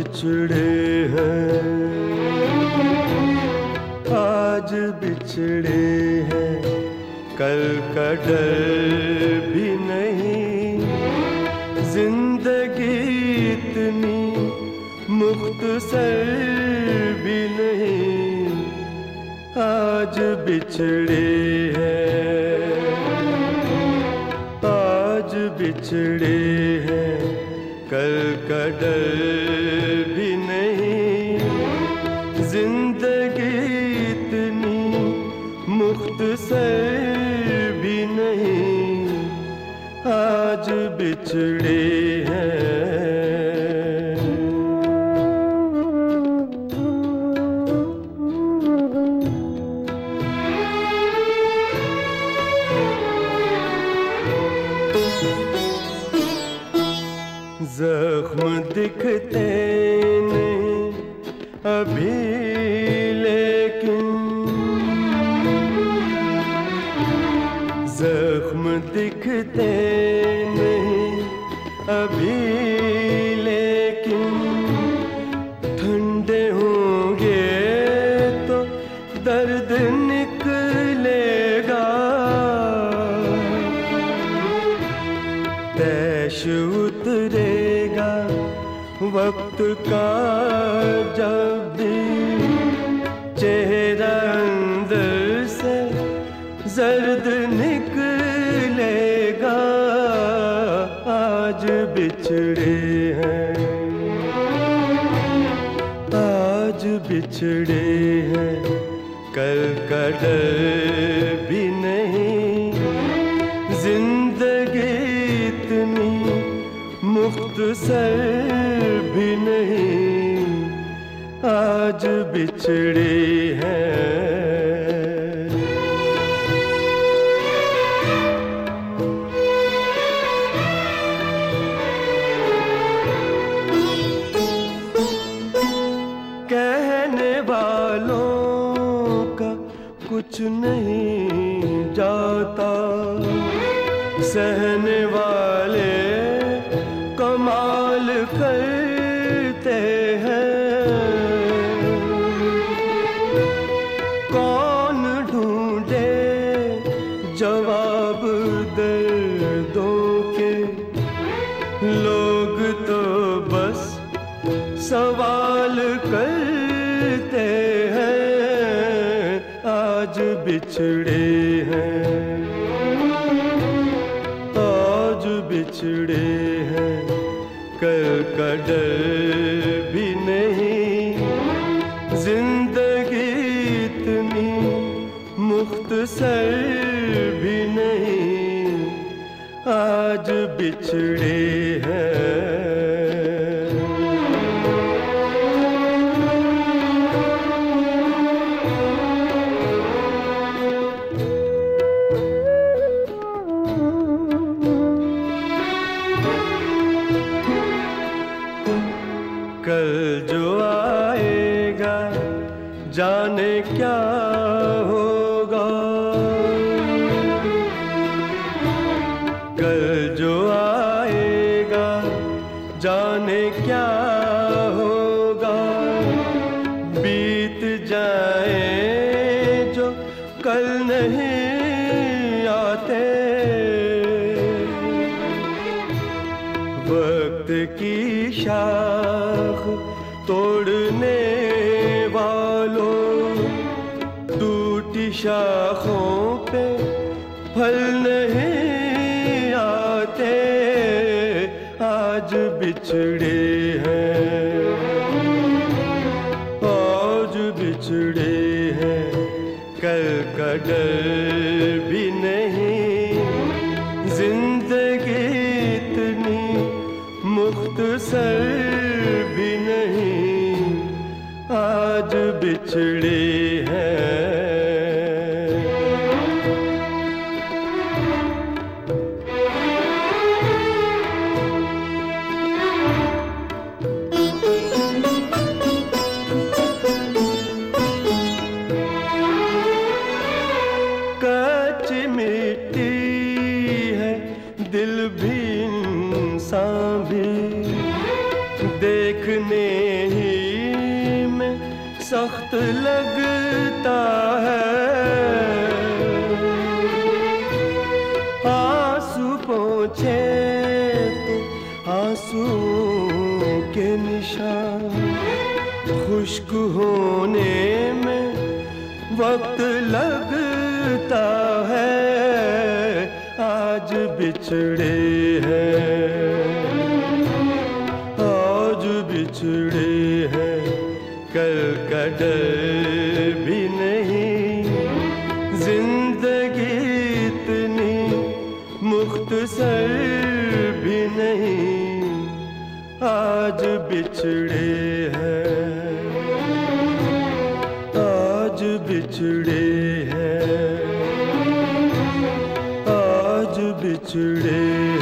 बिछड़े हैं, आज बिछड़े हैं, कल का डर भी नहीं। जिंदगी इतनी मुख्तसर भी नहीं, आज बिछड़े हैं, आज बिछड़े हैं, कल का डर भी नहीं। जिंदगी इतनी मुख्तसर भी नहीं, आज बिछड़े हैं। जख्म दिखते नहीं अभी, लेकिन जख्म दिखते नहीं अभी, लेकिन ठंडे होंगे तो दर्द निकलेगा। तैश उतरेगा वक्त का जब भी, चेहरा अंदर से जर्द निकलेगा। आज बिछड़े हैं, आज बिछड़े हैं, कल का डर भी नहीं। जिंदगी इतनी मुख्तसर भी नहीं, आज बिछड़े हैं। कहने वालों का कुछ नहीं जाता, सहने वाले कमाल करते हैं। कौन ढूंढे जवाब दर्दों के, लोग तो बस सवाल करते हैं। आज बिछड़े हैं, आज बिछड़े हैं, कल का डर भी नहीं। जिंदगी इतनी मुख्तसर भी नहीं, आज बिछड़े हैं। कल जो आएगा जाने क्या होगा, कल जो आएगा जाने क्या होगा। बीत जाए जो कल नहीं आते, वक्त की शाख तोड़ने वालों, टूटी शाखों पे फल नहीं आते। आज बिछड़े हैं, आज बिछड़े हैं, कल का डर भी नहीं। जिंदगी इतनी मुख्तसर भी नहीं, आज बिछड़े हैं। कच्ची मिट्टी है दिल भी इंसान भी, देखने सख्त लगता है। आंसू पोंछे तो आंसू के निशान, खुश्क होने में वक्त लगता है। आज बिछड़े हैं, आज बिछड़े हैं, कल का डर भी नहीं। जिंदगी इतनी मुख्तसर भी नहीं। आज बिछड़े हैं, आज बिछड़े हैं, आज बिछड़े